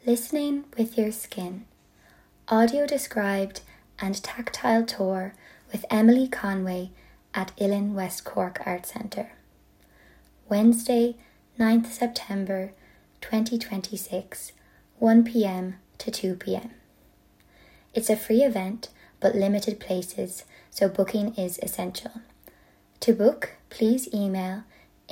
Listening with Your Skin, audio described and tactile tour with Emily Conway at Uillinn West Cork Art Centre. Wednesday, 9th September 2026, 1 p.m. to 2 p.m. It's a free event but limited places, so booking is essential. To book, please email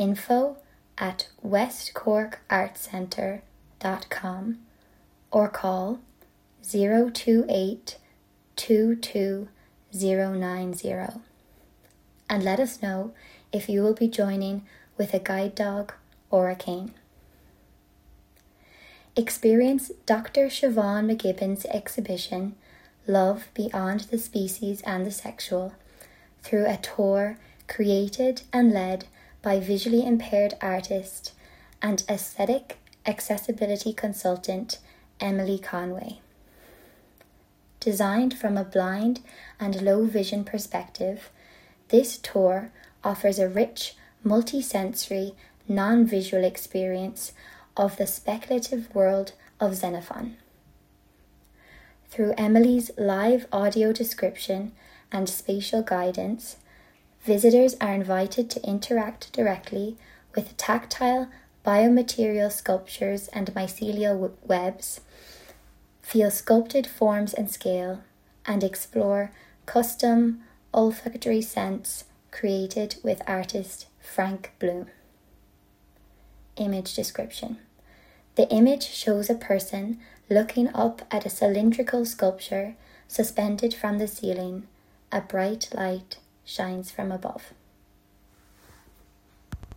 info@westcorkartcentre.com or call 028 22090 and let us know if you will be joining with a guide dog or a cane. Experience Dr. Siobhan McGibbon's exhibition Love Beyond the Species and the Sexual through a tour created and led by visually impaired artist and aesthetic accessibility consultant Emily Conway. Designed from a blind and low vision perspective, this tour offers a rich, multi-sensory, non-visual experience of the speculative world of Xenophon. Through Emily's live audio description and spatial guidance, visitors are invited to interact directly with tactile biomaterial sculptures and mycelial webs, feel sculpted forms and scale, and explore custom olfactory scents created with artist Frank Bloom. Image description. The image shows a person looking up at a cylindrical sculpture suspended from the ceiling. A bright light shines from above.